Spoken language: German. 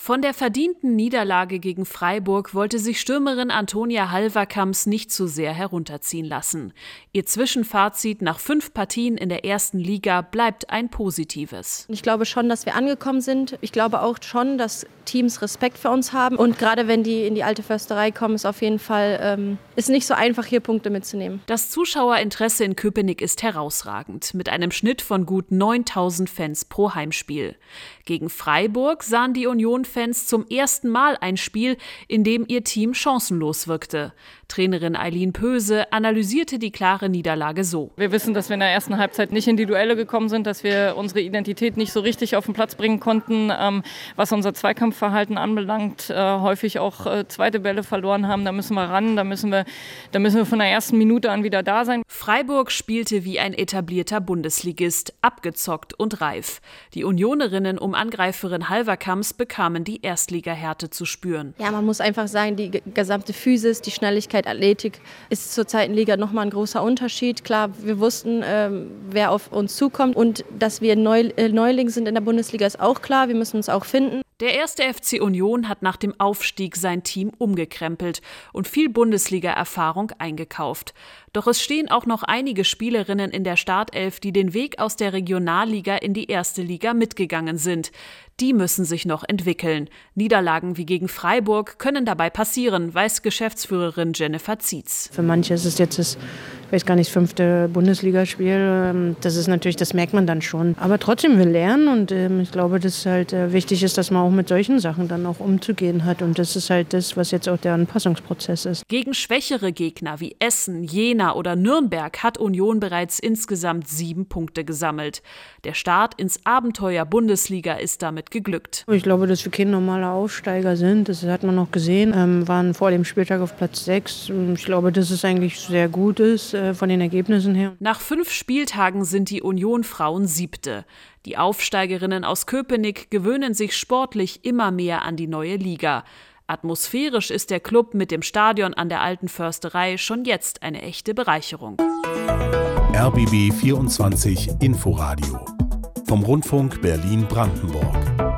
Von der verdienten Niederlage gegen Freiburg wollte sich Stürmerin Antonia Halverkamps nicht zu sehr herunterziehen lassen. Ihr Zwischenfazit nach 5 Partien in der ersten Liga bleibt ein positives. Ich glaube schon, dass wir angekommen sind. Ich glaube auch schon, dass Teams Respekt für uns haben. Und gerade wenn die in die alte Försterei kommen, ist auf jeden Fall ist nicht so einfach, hier Punkte mitzunehmen. Das Zuschauerinteresse in Köpenick ist herausragend, mit einem Schnitt von gut 9.000 Fans pro Heimspiel. Gegen Freiburg sahen die Union-Fans zum ersten Mal ein Spiel, in dem ihr Team chancenlos wirkte. Trainerin Eileen Pöse analysierte die klare Niederlage so. Wir wissen, dass wir in der ersten Halbzeit nicht in die Duelle gekommen sind, dass wir unsere Identität nicht so richtig auf den Platz bringen konnten, was unser Zweikampfverhalten anbelangt, häufig auch zweite Bälle verloren haben. Da müssen wir ran, da müssen wir von der ersten Minute an wieder da sein. Freiburg spielte wie ein etablierter Bundesligist, abgezockt und reif. Die Unionerinnen um Angreiferin Halverkamps bekamen die Erstligahärte zu spüren. Ja, man muss einfach sagen, die gesamte Physis, die Schnelligkeit, Athletik ist zur zweiten Liga nochmal ein großer Unterschied. Klar, wir wussten, wer auf uns zukommt und dass wir Neuling sind in der Bundesliga ist auch klar. Wir müssen uns auch finden. Der 1. FC Union hat nach dem Aufstieg sein Team umgekrempelt und viel Bundesliga-Erfahrung eingekauft. Doch es stehen auch noch einige Spielerinnen in der Startelf, die den Weg aus der Regionalliga in die erste Liga mitgegangen sind. Die müssen sich noch entwickeln. Niederlagen wie gegen Freiburg können dabei passieren, weiß Geschäftsführerin Jennifer Zietz. Für manche ist es jetzt das 5. Bundesligaspiel. Das merkt man dann schon. Aber trotzdem, wir lernen und ich glaube, dass halt wichtig ist, dass man auch mit solchen Sachen dann auch umzugehen hat. Und das ist halt das, was jetzt auch der Anpassungsprozess ist. Gegen schwächere Gegner wie Essen, Jena oder Nürnberg hat Union bereits insgesamt 7 Punkte gesammelt. Der Start ins Abenteuer Bundesliga ist damit geglückt. Ich glaube, dass wir keine normale Aufsteiger sind. Das hat man noch gesehen. Waren vor dem Spieltag auf Platz 6. Ich glaube, dass es eigentlich sehr gut ist von den Ergebnissen her. Nach 5 Spieltagen sind die Union-Frauen 7. Die Aufsteigerinnen aus Köpenick gewöhnen sich sportlich immer mehr an die neue Liga. Atmosphärisch ist der Club mit dem Stadion an der Alten Försterei schon jetzt eine echte Bereicherung. RBB 24 Inforadio vom Rundfunk Berlin-Brandenburg.